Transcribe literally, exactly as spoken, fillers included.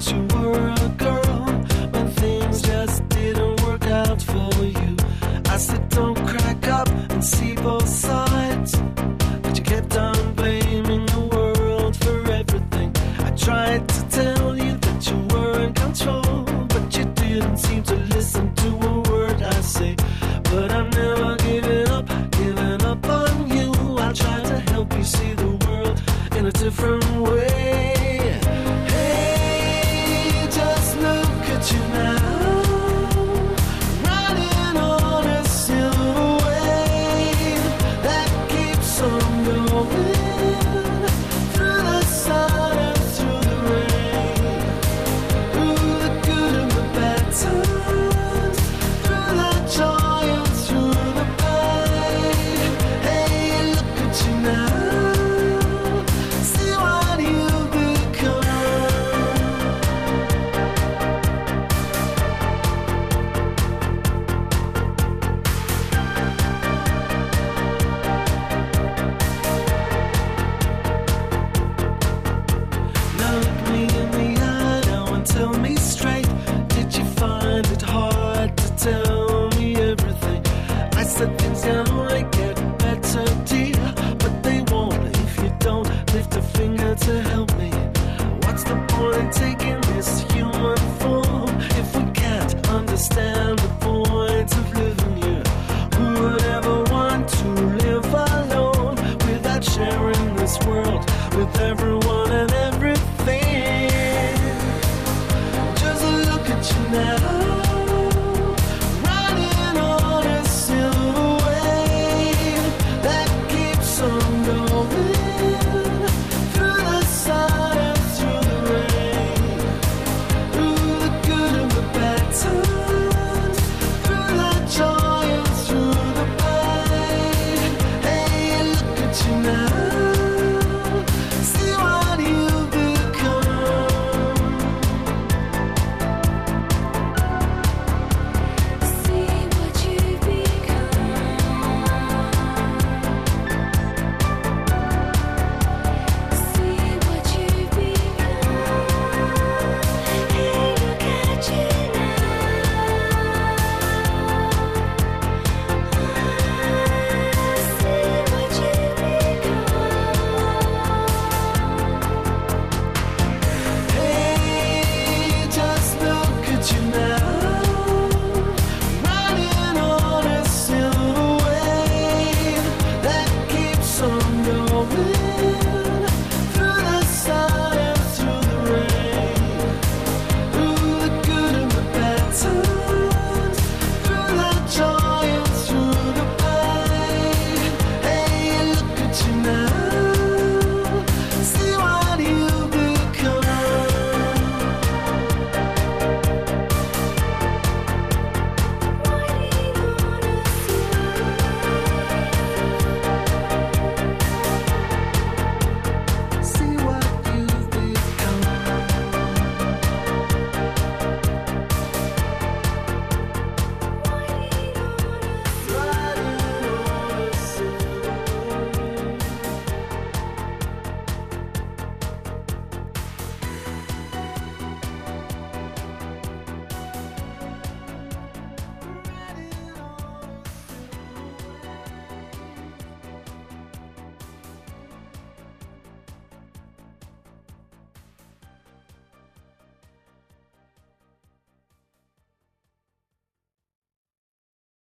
you were a girl when things just didn't work out for you. I said don't crack up and see both sides, but you kept on blaming the world for everything. I tried to tell you that you were in control, but you didn't seem to listen to a word I say. But I'm never giving up, giving up on you. I'll try to help you see the world in a different way. Hey, just look at you now, riding on a silver wave that keeps on going through the sun and through the rain, through the good and the bad times, through the joy and through the pain. Hey, look at you now, see what you've become. Now look me in the eye now and tell me straight, did you find it hard to tell me everything? I said things got